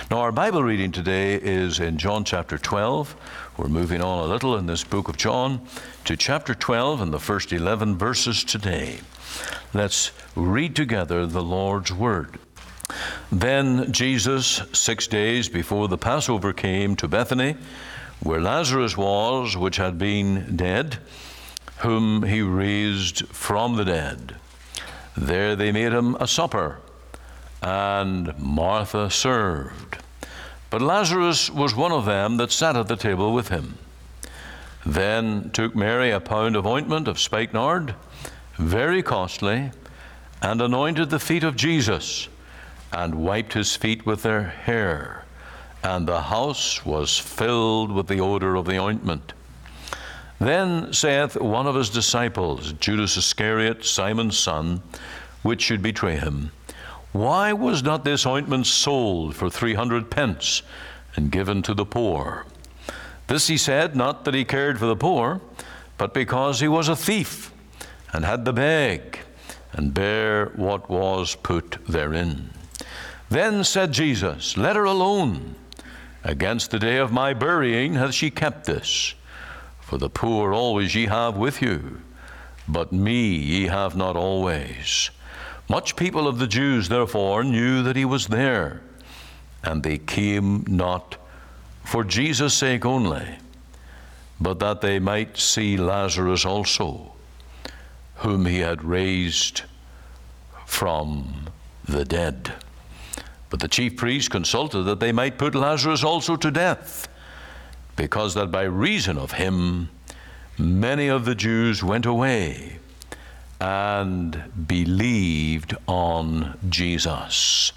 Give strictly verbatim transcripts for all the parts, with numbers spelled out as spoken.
Now, our Bible reading today is in John chapter twelve. We're moving on a little in this book of John to chapter twelve and the first eleven verses today. Let's read together the Lord's Word. Then Jesus, six days before the Passover, came to Bethany, where Lazarus was, which had been dead, whom he raised from the dead. There they made him a supper, and Martha served. But Lazarus was one of them that sat at the table with him. Then took Mary a pound of ointment of spikenard, very costly, and anointed the feet of Jesus, and wiped his feet with their hair. And the house was filled with the odor of the ointment. Then saith one of his disciples, Judas Iscariot, Simon's son, which should betray him, Why was not this ointment sold for three hundred pence and given to the poor? This he said, not that he cared for the poor, but because he was a thief, and had the bag, and bare what was put therein. Then said Jesus, Let her alone. Against the day of my burying hath she kept this. For the poor always ye have with you, but me ye have not always. Much people of the Jews therefore knew that he was there, and they came not for Jesus' sake only, but that they might see Lazarus also, whom he had raised from the dead. But the chief priests consulted that they might put Lazarus also to death, because that by reason of him many of the Jews went away and believed on Jesus.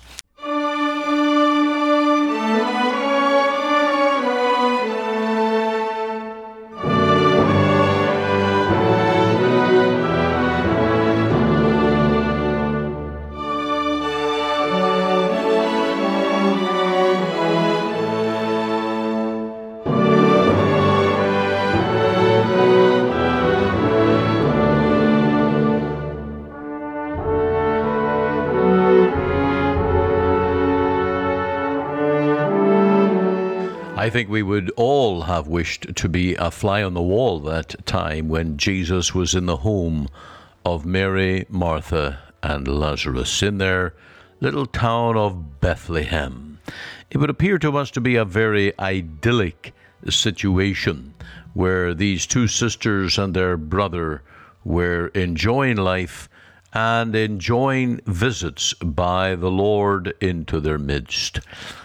I think we would all have wished to be a fly on the wall that time when Jesus was in the home of Mary, Martha, and Lazarus in their little town of Bethlehem. It would appear to us to be a very idyllic situation where these two sisters and their brother were enjoying life and enjoying visits by the Lord into their midst.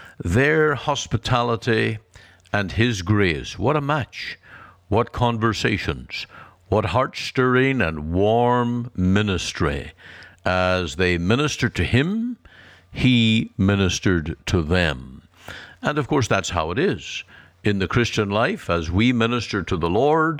Their hospitality and his grace, what a match, what conversations, what heart-stirring and warm ministry. As they ministered to him, he ministered to them. And of course, that's how it is in the Christian life. As we minister to the Lord,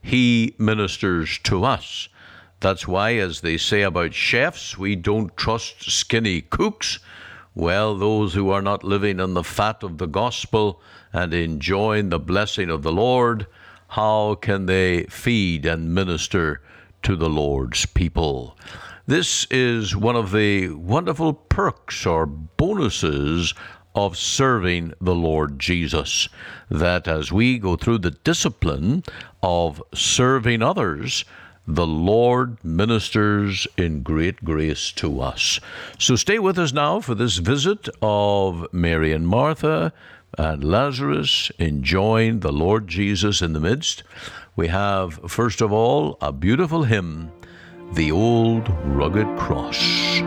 he ministers to us. That's why, as they say about chefs, we don't trust skinny cooks. Well, those who are not living in the fat of the gospel and enjoying the blessing of the Lord, how can they feed and minister to the Lord's people? This is one of the wonderful perks or bonuses of serving the Lord Jesus, that as we go through the discipline of serving others, the Lord ministers in great grace to us. So stay with us now for this visit of Mary and Martha and Lazarus enjoying the Lord Jesus in the midst. We have, first of all, a beautiful hymn, The Old Rugged Cross.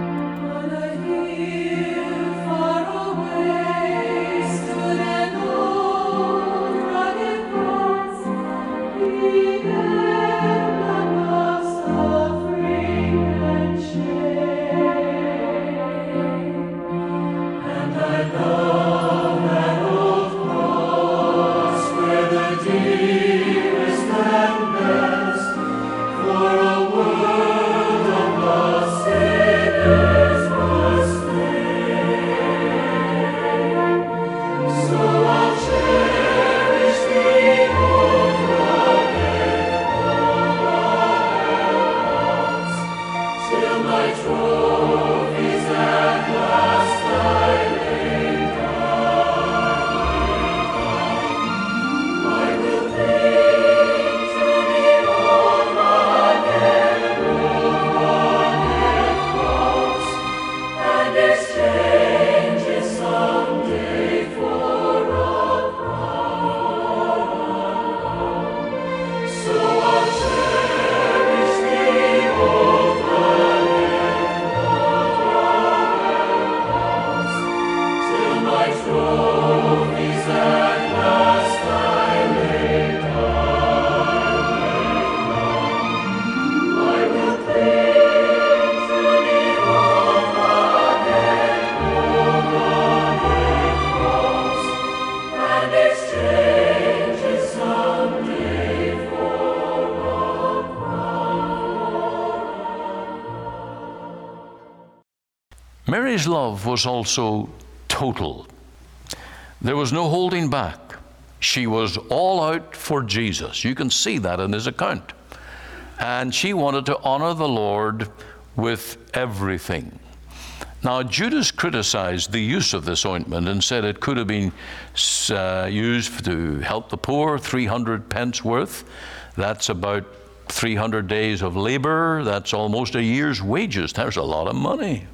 Dearest and best, for a world of lost sinners. Mary's love was also total. There was no holding back. She was all out for Jesus. You can see that in his account. And she wanted to honor the Lord with everything. Now, Judas criticized the use of this ointment and said it could have been uh, used to help the poor, three hundred pence worth. That's about three hundred days of labor. That's almost a year's wages. There's a lot of money.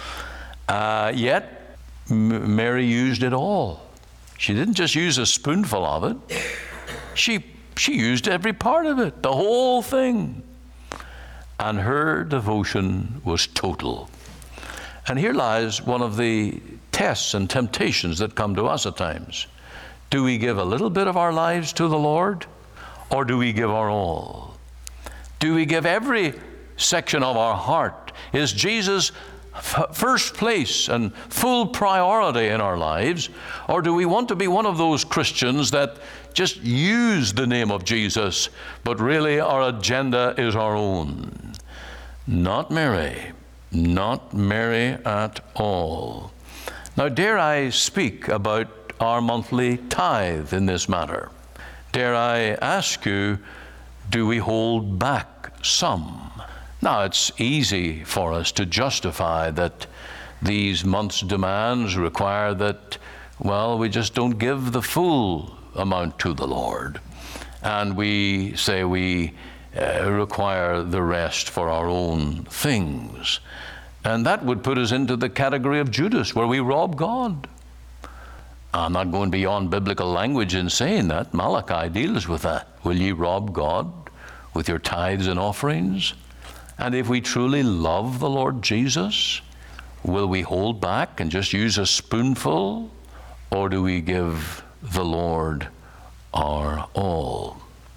Uh, yet, M- Mary used it all. She didn't just use a spoonful of it. She, she used every part of it, the whole thing. And her devotion was total. And here lies one of the tests and temptations that come to us at times. Do we give a little bit of our lives to the Lord, or do we give our all? Do we give every section of our heart? Is Jesus f- first place and full priority in our lives, or do we want to be one of those Christians that just use the name of Jesus, but really our agenda is our own? Not Mary. Not Mary at all. Now, dare I speak about our monthly tithe in this matter? Dare I ask you, do we hold back some? Now, it's easy for us to justify that these month's demands require that, well, we just don't give the full amount to the Lord. And we say we uh, require the rest for our own things. And that would put us into the category of Judas, where we rob God. I'm not going beyond biblical language in saying that. Malachi deals with that. Will ye rob God with your tithes and offerings? And if we truly love the Lord Jesus, will we hold back and just use a spoonful? Or do we give the Lord our all?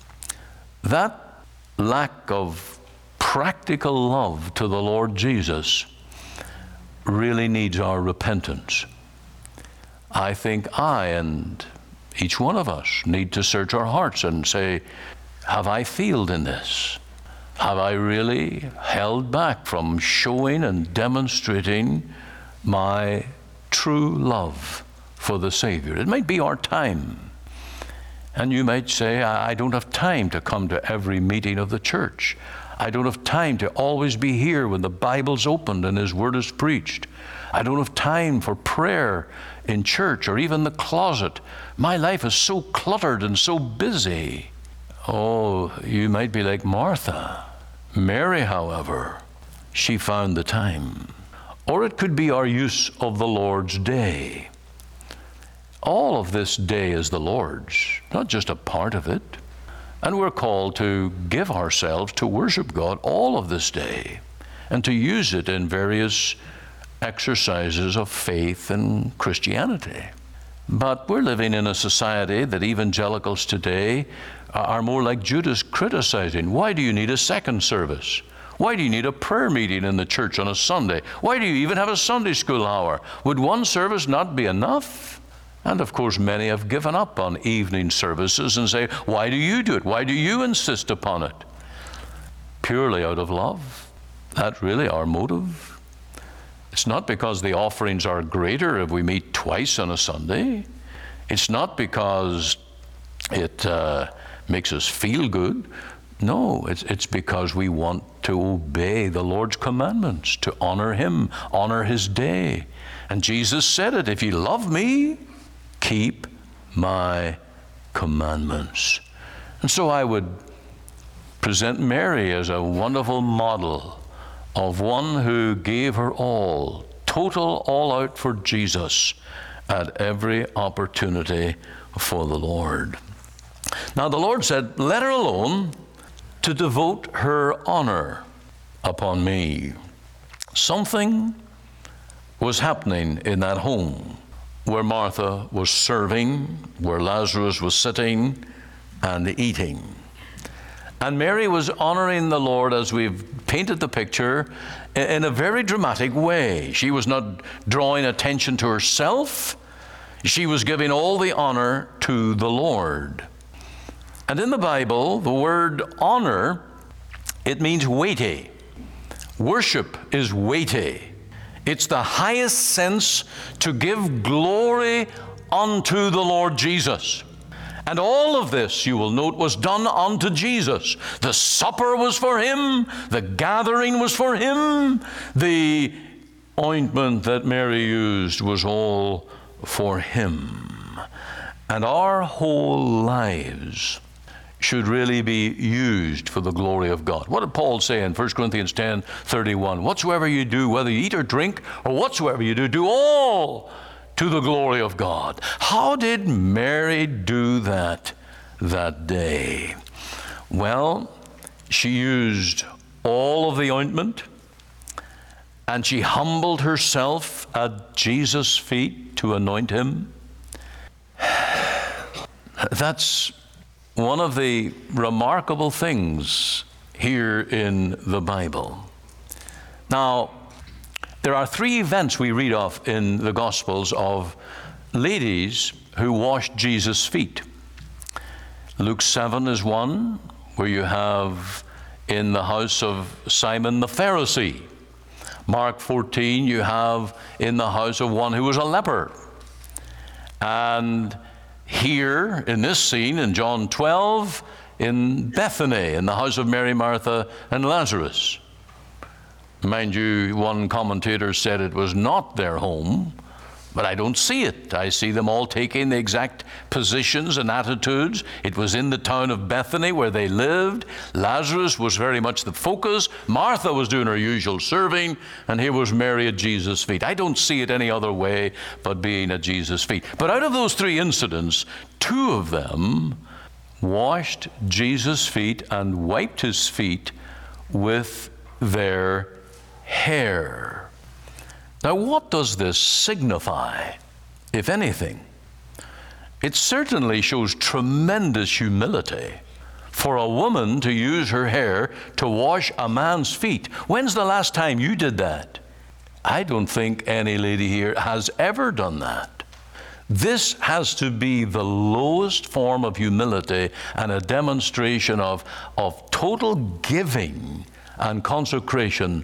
That lack of practical love to the Lord Jesus really needs our repentance. I think I and each one of us need to search our hearts and say, have I failed in this? Have I really held back from showing and demonstrating my true love for the Savior? It might be our time. And you might say, I don't have time to come to every meeting of the church. I don't have time to always be here when the Bible's opened and His Word is preached. I don't have time for prayer in church or even the closet. My life is so cluttered and so busy. Oh, you might be like Martha. Mary, however, she found the time. Or it could be our use of the Lord's day. All of this day is the Lord's, not just a part of it. And we're called to give ourselves to worship God all of this day and to use it in various exercises of faith and Christianity. But we're living in a society that evangelicals today are more like Judas, criticizing. Why do you need a second service? Why do you need a prayer meeting in the church on a Sunday? Why do you even have a Sunday school hour? Would one service not be enough? And of course, many have given up on evening services and say, why do you do it? Why do you insist upon it? Purely out of love. That's really our motive. It's not because the offerings are greater if we meet twice on a Sunday. It's not because it uh, makes us feel good. No, it's, it's because we want to obey the Lord's commandments, to honor Him, honor His day. And Jesus said it, if you love me, keep my commandments. And so I would present Mary as a wonderful model of one who gave her all, total all out for Jesus at every opportunity for the Lord. Now the Lord said, let her alone to devote her honor upon me. Something was happening in that home where Martha was serving, where Lazarus was sitting and eating. And Mary was honoring the Lord, as we've painted the picture, in a very dramatic way. She was not drawing attention to herself. She was giving all the honor to the Lord. And in the Bible, the word honor, it means weighty. Worship is weighty. It's the highest sense to give glory unto the Lord Jesus. And all of this, you will note, was done unto Jesus. The supper was for him. The gathering was for him. The ointment that Mary used was all for him. And our whole lives should really be used for the glory of God. What did Paul say in First Corinthians ten thirty-one? Whatsoever you do, whether you eat or drink, or whatsoever you do, do all to the glory of God. How did Mary do that that day? Well, she used all of the ointment, and she humbled herself at Jesus' feet to anoint him. That's one of the remarkable things here in the Bible. Now, there are three events we read of in the Gospels of ladies who washed Jesus' feet. Luke seven is one, where you have in the house of Simon the Pharisee. Mark fourteen, you have in the house of one who was a leper. And here in this scene in John twelve, in Bethany, in the house of Mary, Martha, and Lazarus. Mind you, one commentator said it was not their home, but I don't see it. I see them all taking the exact positions and attitudes. It was in the town of Bethany where they lived. Lazarus was very much the focus. Martha was doing her usual serving, and here was Mary at Jesus' feet. I don't see it any other way but being at Jesus' feet. But out of those three incidents, two of them washed Jesus' feet and wiped his feet with their hair. Now, what does this signify, if anything? It certainly shows tremendous humility for a woman to use her hair to wash a man's feet. When's the last time you did that? I don't think any lady here has ever done that. This has to be the lowest form of humility and a demonstration of, of total giving and consecration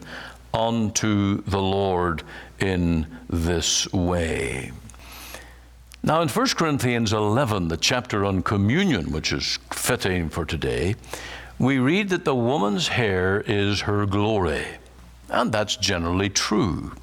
unto the Lord in this way. Now in First Corinthians eleven, the chapter on communion, which is fitting for today, we read that the woman's hair is her glory. And that's generally true.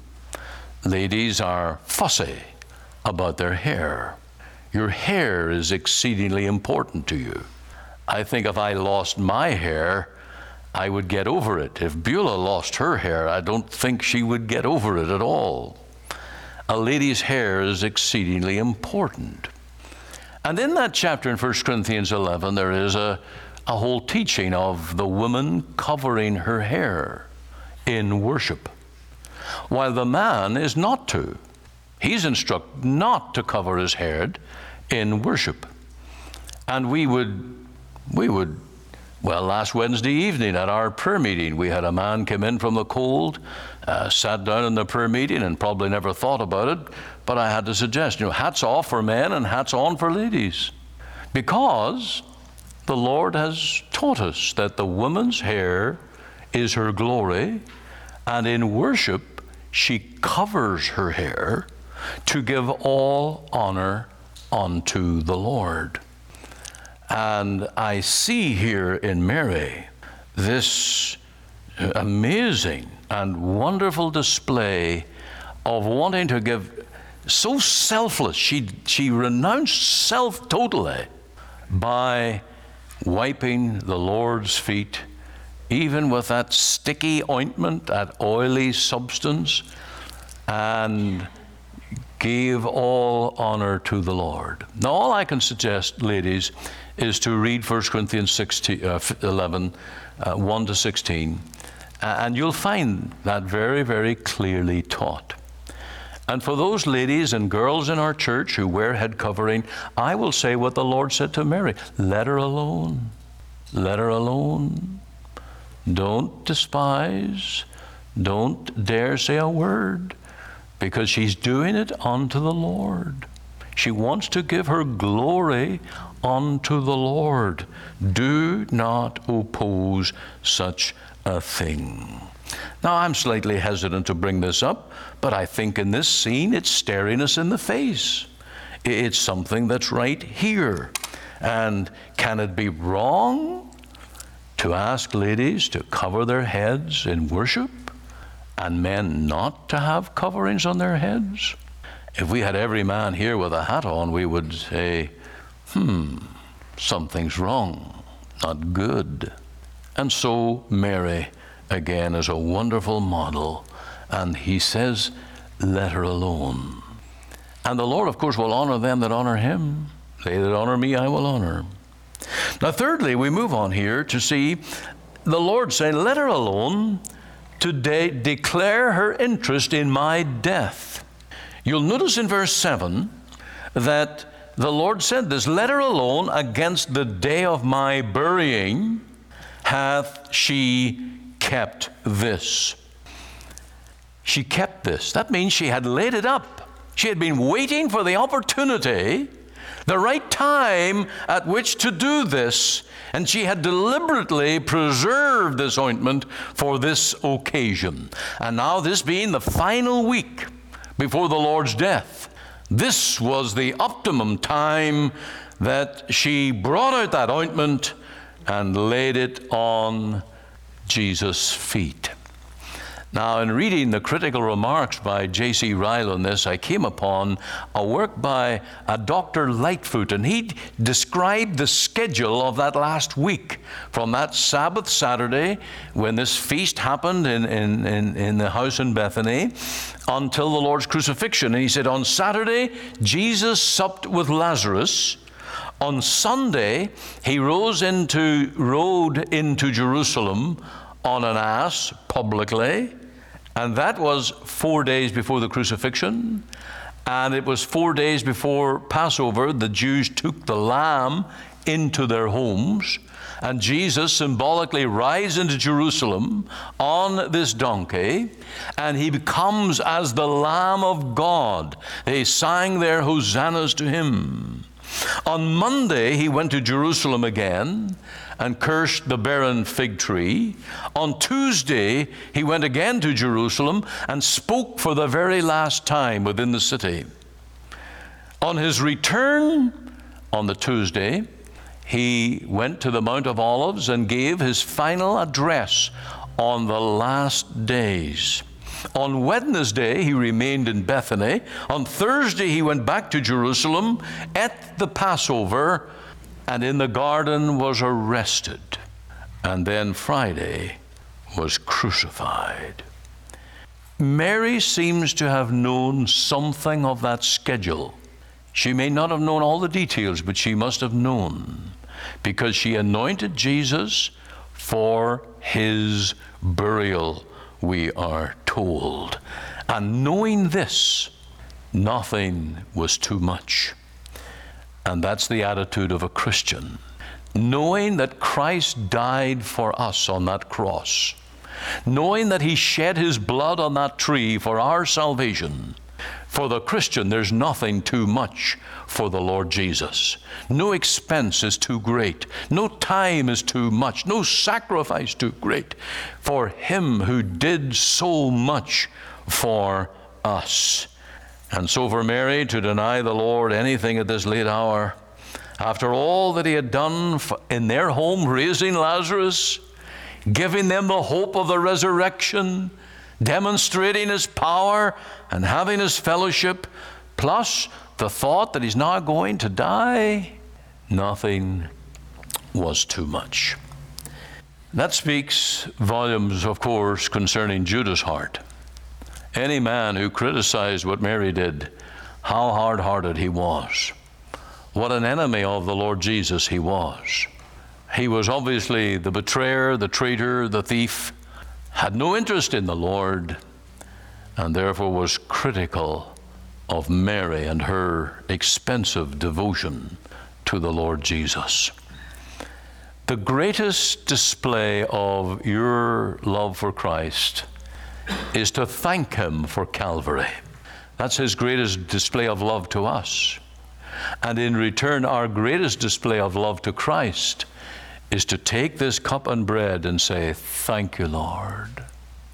Ladies are fussy about their hair. Your hair is exceedingly important to you. I think if I lost my hair, I would get over it. If Beulah lost her hair, I don't think she would get over it at all. A lady's hair is exceedingly important. And in that chapter in First Corinthians eleven, there is a, a whole teaching of the woman covering her hair in worship, while the man is not to. He's instructed not to cover his head in worship. And we would, we would Well, last Wednesday evening at our prayer meeting, we had a man come in from the cold, uh, sat down in the prayer meeting and probably never thought about it, but I had to suggest, you know, hats off for men and hats on for ladies. Because the Lord has taught us that the woman's hair is her glory, and in worship she covers her hair to give all honor unto the Lord. And I see here in Mary this amazing and wonderful display of wanting to give, so selfless. She, she renounced self totally by wiping the Lord's feet, even with that sticky ointment, that oily substance, and gave all honor to the Lord. Now, all I can suggest, ladies, is to read First Corinthians sixteen, uh, eleven, uh, one to sixteen, and you'll find that very, very clearly taught. And for those ladies and girls in our church who wear head covering, I will say what the Lord said to Mary: let her alone. Let her alone. Don't despise. Don't dare say a word, because she's doing it unto the Lord. She wants to give her glory unto the Lord. Do not oppose such a thing. Now, I'm slightly hesitant to bring this up, but I think in this scene it's staring us in the face. It's something that's right here. And can it be wrong to ask ladies to cover their heads in worship and men not to have coverings on their heads? If we had every man here with a hat on, we would say, hmm, something's wrong, not good. And so Mary, again, is a wonderful model. And he says, let her alone. And the Lord, of course, will honor them that honor him. They that honor me, I will honor. Now, thirdly, we move on here to see the Lord saying, let her alone to de- declare her interest in my death. You'll notice in verse seven that the Lord said this, let her alone against the day of my burying hath she kept this. She kept this. That means she had laid it up. She had been waiting for the opportunity, the right time at which to do this, and she had deliberately preserved this ointment for this occasion. And now, this being the final week before the Lord's death, this was the optimum time that she brought out that ointment and laid it on Jesus' feet. Now, in reading the critical remarks by J C Ryle on this, I came upon a work by a Doctor Lightfoot, and he described the schedule of that last week from that Sabbath Saturday when this feast happened in, in, in, in the house in Bethany until the Lord's crucifixion. And he said, on Saturday, Jesus supped with Lazarus. On Sunday, he rose into, rode into Jerusalem on an ass publicly, and that was four days before the crucifixion, and it was four days before Passover. The Jews took the lamb into their homes, and Jesus symbolically rides into Jerusalem on this donkey, and he becomes as the Lamb of God. They sang their hosannas to him. On Monday, he went to Jerusalem again and cursed the barren fig tree. On Tuesday, he went again to Jerusalem and spoke for the very last time within the city. On his return on the Tuesday, he went to the Mount of Olives and gave his final address on the last days. On Wednesday, he remained in Bethany. On Thursday, he went back to Jerusalem, ate the Passover, and in the garden was arrested. And then Friday was crucified. Mary seems to have known something of that schedule. She may not have known all the details, but she must have known, because she anointed Jesus for his burial, we are told. And knowing this, nothing was too much. And that's the attitude of a Christian. Knowing that Christ died for us on that cross, knowing that he shed his blood on that tree for our salvation, for the Christian, there's nothing too much for the Lord Jesus. No expense is too great. No time is too much. No sacrifice too great for him who did so much for us. And so for Mary to deny the Lord anything at this late hour, after all that he had done in their home, raising Lazarus, giving them the hope of the resurrection, demonstrating his power and having his fellowship, plus the thought that he's now going to die, nothing was too much. That speaks volumes, of course, concerning Judas' heart. Any man who criticized what Mary did, how hard-hearted he was. What an enemy of the Lord Jesus he was. He was obviously the betrayer, the traitor, the thief, had no interest in the Lord, and therefore was critical of Mary and her expensive devotion to the Lord Jesus. The greatest display of your love for Christ is to thank him for Calvary. That's his greatest display of love to us. And in return, our greatest display of love to Christ is to take this cup and bread and say, thank you, Lord.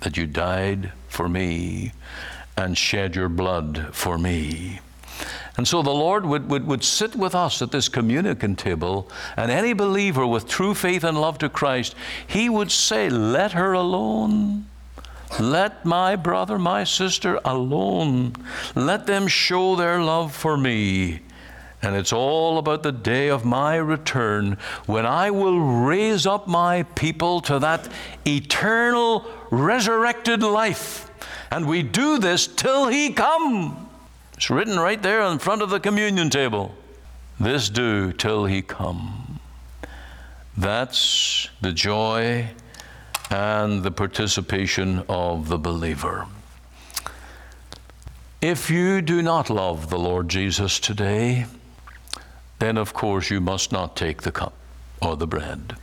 that you died for me and shed your blood for me. And so the Lord would, would, would sit with us at this communion table, and any believer with true faith and love to Christ, he would say, let her alone. Let my brother, my sister alone. Let them show their love for me. And it's all about the day of my return, when I will raise up my people to that eternal resurrected life. And we do this till he come. It's written right there in front of the communion table. This do till he come. That's the joy and the participation of the believer. If you do not love the Lord Jesus today, then of course you must not take the cup or the bread.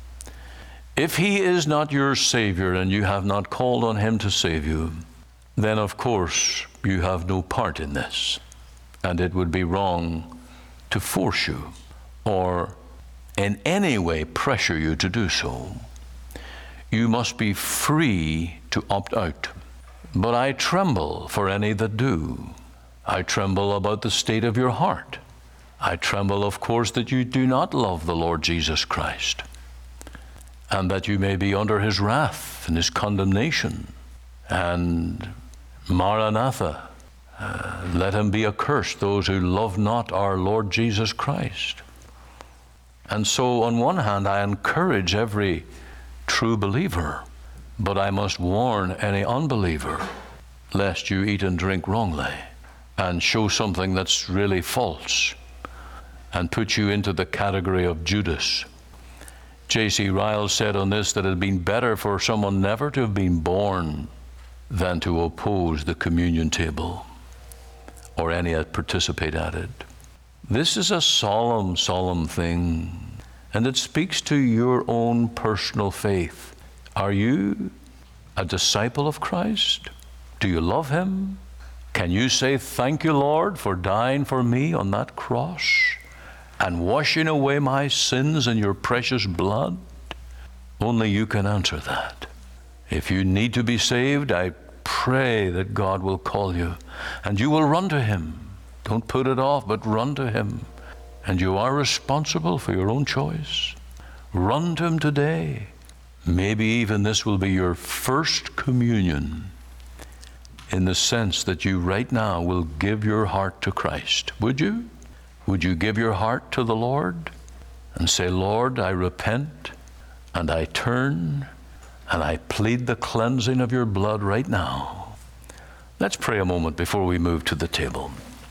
If he is not your Savior and you have not called on him to save you, then of course you have no part in this, and it would be wrong to force you or in any way pressure you to do so. You must be free to opt out. But I tremble for any that do. I tremble about the state of your heart. I tremble, of course, that you do not love the Lord Jesus Christ, and that you may be under his wrath and his condemnation. And Maranatha, uh, let him be accursed, those who love not our Lord Jesus Christ. And so, on one hand, I encourage every true believer, but I must warn any unbeliever, lest you eat and drink wrongly and show something that's really false and put you into the category of Judas. J C Ryle said on this that it had been better for someone never to have been born than to oppose the communion table or any that participate at it. This is a solemn, solemn thing, and it speaks to your own personal faith. Are you a disciple of Christ? Do you love him? Can you say, thank you, Lord, for dying for me on that cross and washing away my sins in your precious blood? Only you can answer that. If you need to be saved, I pray that God will call you and you will run to him. Don't put it off, but run to him. And you are responsible for your own choice. Run to him today. Maybe even this will be your first communion, in the sense that you right now will give your heart to Christ. Would you? Would you give your heart to the Lord and say, Lord, I repent and I turn and I plead the cleansing of your blood right now? Let's pray a moment before we move to the table.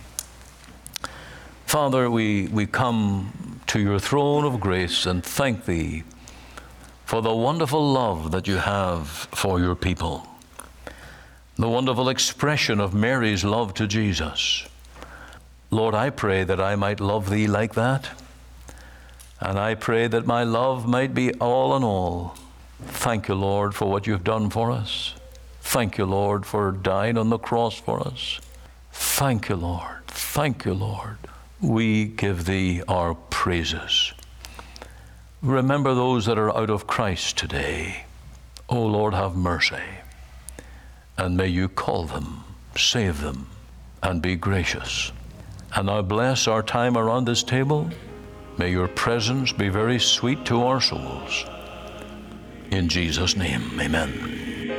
Father, we, we come to your throne of grace and thank thee for the wonderful love that you have for your people, the wonderful expression of Mary's love to Jesus. Lord, I pray that I might love thee like that, and I pray that my love might be all in all. Thank you, Lord, for what you've done for us. Thank you, Lord, for dying on the cross for us. Thank you, Lord. Thank you, Lord. We give thee our praises. Remember those that are out of Christ today. O Lord, have mercy. And may you call them, save them, and be gracious. And now bless our time around this table. May your presence be very sweet to our souls. In Jesus' name, amen.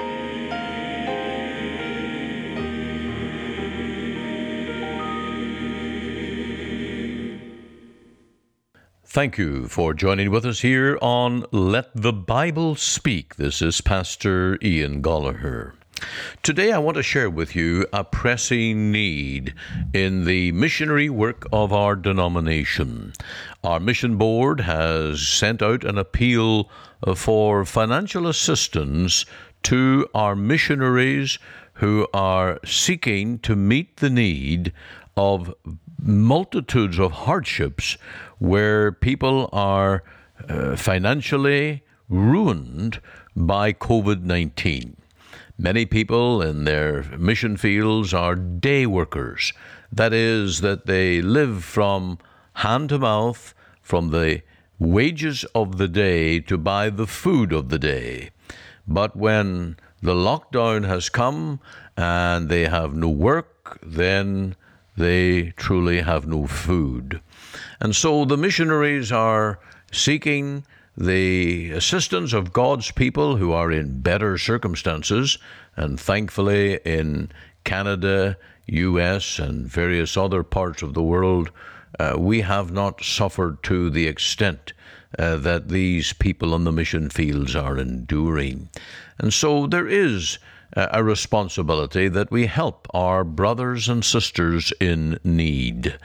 Thank you for joining with us here on Let the Bible Speak. This is Pastor Ian Gollaher. Today I want to share with you a pressing need in the missionary work of our denomination. Our mission board has sent out an appeal for financial assistance to our missionaries who are seeking to meet the need of multitudes of hardships where people are uh, financially ruined by covid nineteen. Many people in their mission fields are day workers. That is, that they live from hand to mouth, from the wages of the day to buy the food of the day. But when the lockdown has come and they have no work, then they truly have no food. And so the missionaries are seeking the assistance of God's people who are in better circumstances, and thankfully in Canada, U S, and various other parts of the world, uh, we have not suffered to the extent uh, that these people on the mission fields are enduring. And so there is a responsibility that we help our brothers and sisters in need.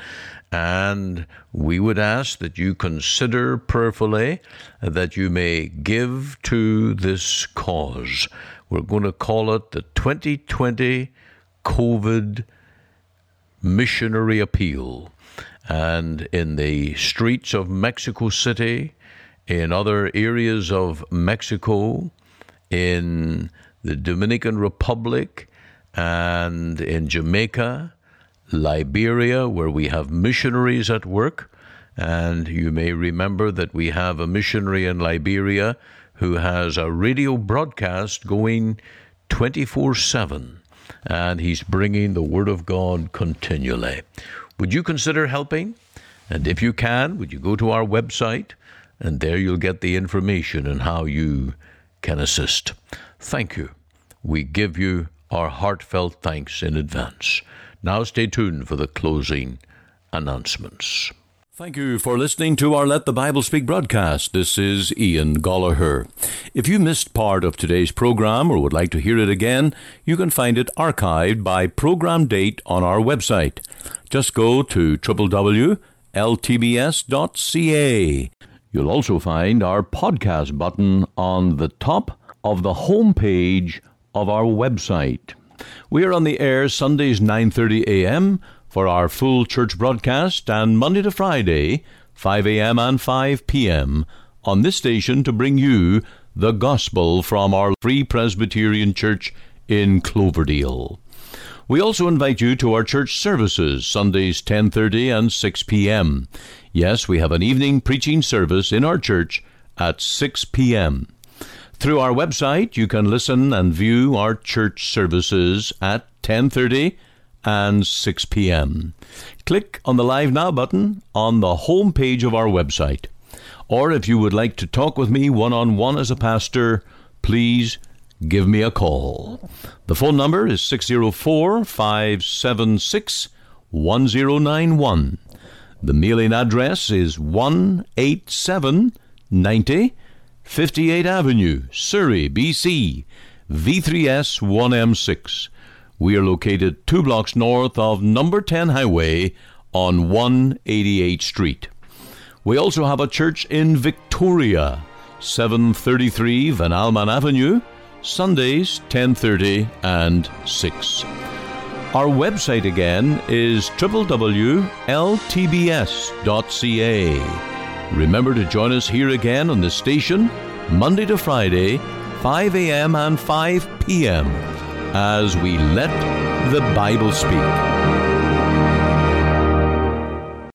And we would ask that you consider prayerfully that you may give to this cause. We're going to call it the twenty twenty COVID Missionary Appeal. And in the streets of Mexico City, in other areas of Mexico, in the Dominican Republic, and in Jamaica, Liberia, where we have missionaries at work. And you may remember that we have a missionary in Liberia who has a radio broadcast going twenty-four seven, and he's bringing the Word of God continually. Would you consider helping? And if you can, would you go to our website, and there you'll get the information on how you can assist. Thank you. We give you our heartfelt thanks in advance. Now stay tuned for the closing announcements. Thank you for listening to our Let the Bible Speak broadcast. This is Ian Gollaher. If you missed part of today's program or would like to hear it again, you can find it archived by program date on our website. Just go to w w w dot l t b s dot c a. You'll also find our podcast button on the top of the home page of our website. We are on the air Sundays nine thirty a.m. for our full church broadcast, and Monday to Friday, five a.m. and five p.m. on this station to bring you the gospel from our Free Presbyterian Church in Cloverdale. We also invite you to our church services, Sundays ten thirty and six p.m. Yes, we have an evening preaching service in our church at six p.m. Through our website, you can listen and view our church services at ten thirty and six p.m. Click on the Live Now button on the home page of our website. Or if you would like to talk with me one-on-one as a pastor, please give me a call. The phone number is six oh four, five seven six, one oh nine one. The mailing address is one eighty-seven ninety fifty-eighth Avenue, Surrey, B C, V three S one M six. We are located two blocks north of number ten Highway on one eighty-eighth Street. We also have a church in Victoria, seven thirty-three Van Alman Avenue, Sundays ten thirty and six. Our website again is w w w dot l t b s dot c a. Remember to join us here again on the station, Monday to Friday, five a.m. and five p.m. as we let the Bible speak.